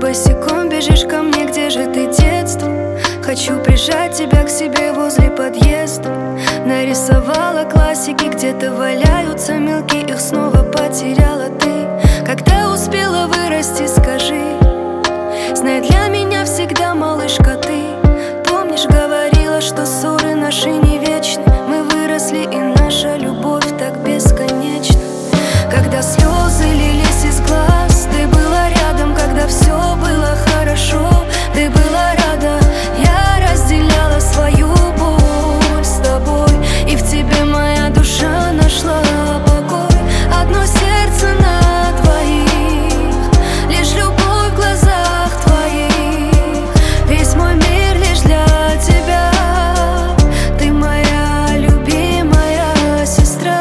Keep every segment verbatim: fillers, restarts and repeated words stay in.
босиком бежишь ко мне, где же ты, детство? Хочу прижать тебя к себе возле подъезда. Нарисовала классики, где-то валяются мелки, их снова потеряла ты. Когда успела вырасти, скажи, знай, для меня всегда малышка ты. Помнишь, говорила, что ссоры наши не вечны. Мы выросли, и наша любовь так бесконечна. Когда слезы лились из глаз, ты была рядом. Когда все было хорошо, ты была рада. Я разделяла свою боль с тобой, и в тебе моя душа нашла покой. Одно сердце на двоих, лишь любовь в глазах твоих. Весь мой мир лишь для тебя. Ты моя любимая сестра.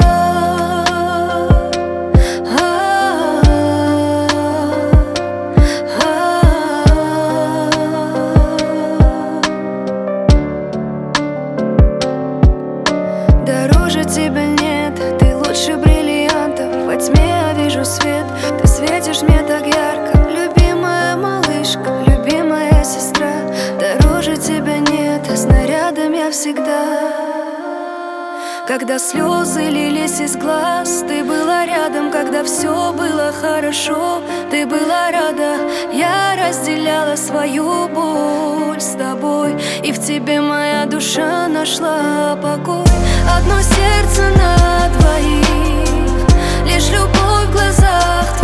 Дороже тебя нет, ты лучше бриллиантов. Во тьме я вижу свет, ты светишь мне так ярко. Любимая малышка, любимая сестра. Дороже тебя нет, снарядом я всегда. Когда слезы лились из глаз, ты была рядом. Когда все было хорошо, ты была рада. Я разделяла свою боль с тобой, и в тебе моя душа нашла покой. Одно сердце на двоих, лишь любовь в глазах твоих.